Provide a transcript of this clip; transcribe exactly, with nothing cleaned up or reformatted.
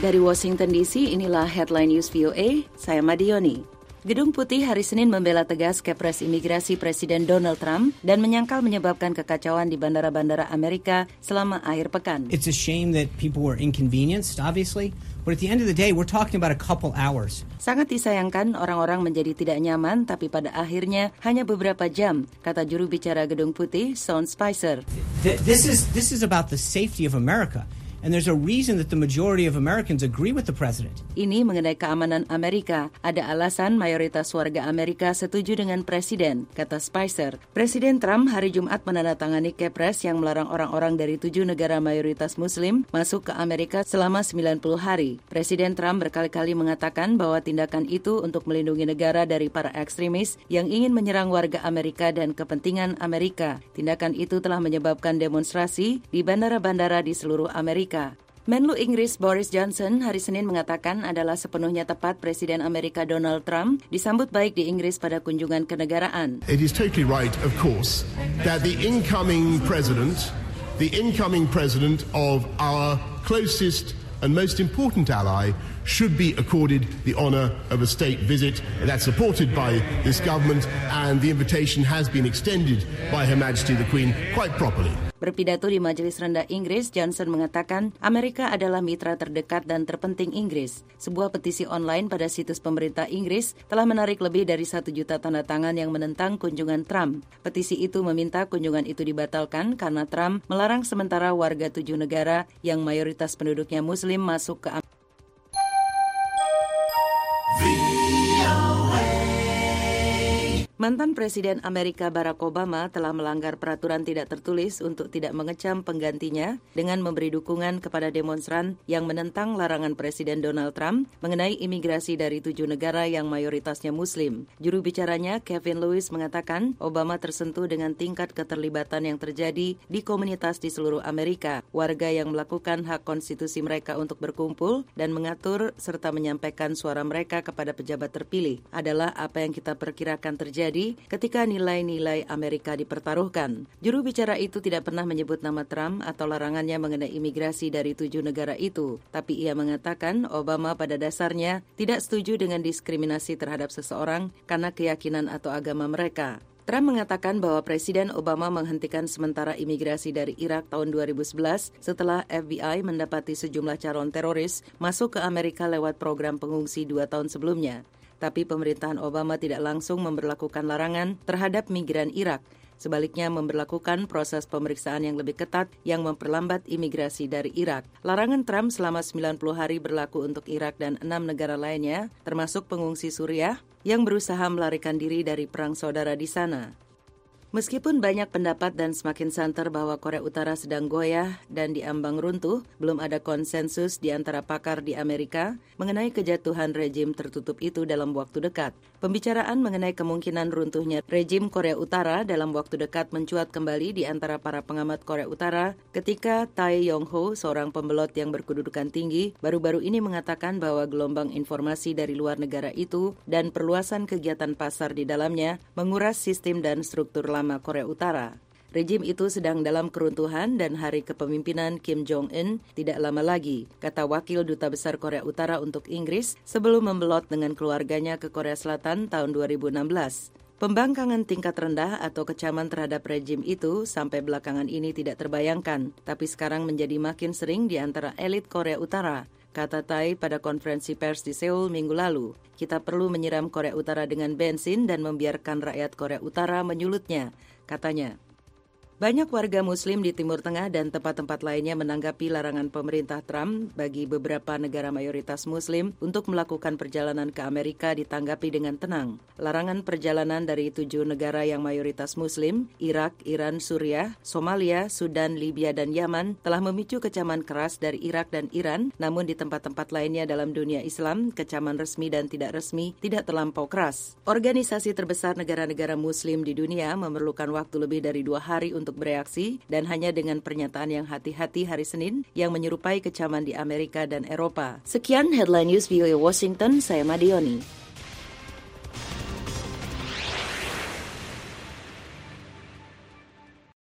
Dari Washington D C, inilah Headline News V O A, saya Madioni. Gedung Putih hari Senin membela tegas Kepres Imigrasi Presiden Donald Trump dan menyangkal menyebabkan kekacauan di bandara-bandara Amerika selama akhir pekan. It's a shame that people were inconvenienced, obviously, but at the end of the day, we're talking about a couple hours. Sangat disayangkan orang-orang menjadi tidak nyaman, tapi pada akhirnya hanya beberapa jam, kata juru bicara Gedung Putih, Sean Spicer. This is this is about the safety of America. And there's a reason that the majority of Americans agree with the president. Ini mengenai keamanan Amerika. Ada alasan mayoritas warga Amerika setuju dengan presiden, kata Spicer. Presiden Trump hari Jumat menandatangani Kepres yang melarang orang-orang dari tujuh negara mayoritas Muslim masuk ke Amerika selama sembilan puluh hari. Presiden Trump berkali-kali mengatakan bahwa tindakan itu untuk melindungi negara dari para ekstremis yang ingin menyerang warga Amerika dan kepentingan Amerika. Tindakan itu telah menyebabkan demonstrasi di bandara-bandara di seluruh Amerika. Menlu Inggris Boris Johnson hari Senin mengatakan adalah sepenuhnya tepat Presiden Amerika Donald Trump disambut baik di Inggris pada kunjungan kenegaraan. It is totally right, of course, that the incoming president, the incoming president of our closest and most important ally should be accorded the honour of a state visit. That's supported by this government, and the invitation has been extended by Her Majesty the Queen quite properly. Berpidato di Majelis Rendah Inggris, Johnson mengatakan Amerika adalah mitra terdekat dan terpenting Inggris. Sebuah petisi online pada situs pemerintah Inggris telah menarik lebih dari satu juta tanda tangan yang menentang kunjungan Trump. Petisi itu meminta kunjungan itu dibatalkan karena Trump melarang sementara warga tujuh negara yang mayoritas penduduknya Muslim masuk ke Amerika. Mantan Presiden Amerika Barack Obama telah melanggar peraturan tidak tertulis untuk tidak mengecam penggantinya dengan memberi dukungan kepada demonstran yang menentang larangan Presiden Donald Trump mengenai imigrasi dari tujuh negara yang mayoritasnya Muslim. Juru bicaranya Kevin Lewis mengatakan Obama tersentuh dengan tingkat keterlibatan yang terjadi di komunitas di seluruh Amerika, warga yang melakukan hak konstitusi mereka untuk berkumpul dan mengatur serta menyampaikan suara mereka kepada pejabat terpilih adalah apa yang kita perkirakan terjadi ketika nilai-nilai Amerika dipertaruhkan. Juru bicara itu tidak pernah menyebut nama Trump atau larangannya mengenai imigrasi dari tujuh negara itu, tapi ia mengatakan Obama pada dasarnya tidak setuju dengan diskriminasi terhadap seseorang karena keyakinan atau agama mereka. Trump mengatakan bahwa Presiden Obama menghentikan sementara imigrasi dari Irak tahun dua ribu sebelas setelah F B I mendapati sejumlah calon teroris masuk ke Amerika lewat program pengungsi dua tahun sebelumnya. Tapi pemerintahan Obama tidak langsung memberlakukan larangan terhadap migran Irak. Sebaliknya memberlakukan proses pemeriksaan yang lebih ketat yang memperlambat imigrasi dari Irak. Larangan Trump selama sembilan puluh hari berlaku untuk Irak dan enam negara lainnya, termasuk pengungsi Suriah yang berusaha melarikan diri dari perang saudara di sana. Meskipun banyak pendapat dan semakin santer bahwa Korea Utara sedang goyah dan diambang runtuh, belum ada konsensus di antara pakar di Amerika mengenai kejatuhan rejim tertutup itu dalam waktu dekat. Pembicaraan mengenai kemungkinan runtuhnya rejim Korea Utara dalam waktu dekat mencuat kembali di antara para pengamat Korea Utara ketika Tae Yong-ho, seorang pembelot yang berkedudukan tinggi, baru-baru ini mengatakan bahwa gelombang informasi dari luar negara itu dan perluasan kegiatan pasar di dalamnya menguras sistem dan struktur lama Korea Utara. Rejim itu sedang dalam keruntuhan dan hari kepemimpinan Kim Jong-un tidak lama lagi, kata Wakil Duta Besar Korea Utara untuk Inggris sebelum membelot dengan keluarganya ke Korea Selatan tahun dua ribu enam belas. Pembangkangan tingkat rendah atau kecaman terhadap rejim itu sampai belakangan ini tidak terbayangkan, tapi sekarang menjadi makin sering di antara elit Korea Utara, kata Tae pada konferensi pers di Seoul minggu lalu. Kita perlu menyiram Korea Utara dengan bensin dan membiarkan rakyat Korea Utara menyulutnya, katanya. Banyak warga Muslim di Timur Tengah dan tempat-tempat lainnya menanggapi larangan pemerintah Trump bagi beberapa negara mayoritas Muslim untuk melakukan perjalanan ke Amerika ditanggapi dengan tenang. Larangan perjalanan dari tujuh negara yang mayoritas Muslim, Irak, Iran, Suriah, Somalia, Sudan, Libya, dan Yaman, telah memicu kecaman keras dari Irak dan Iran, namun di tempat-tempat lainnya dalam dunia Islam, kecaman resmi dan tidak resmi tidak terlampau keras. Organisasi terbesar negara-negara Muslim di dunia memerlukan waktu lebih dari dua hari untuk bereaksi dan hanya dengan pernyataan yang hati-hati hari Senin yang menyerupai kecaman di Amerika dan Eropa. Sekian Headline News V O A Washington, saya Madioni.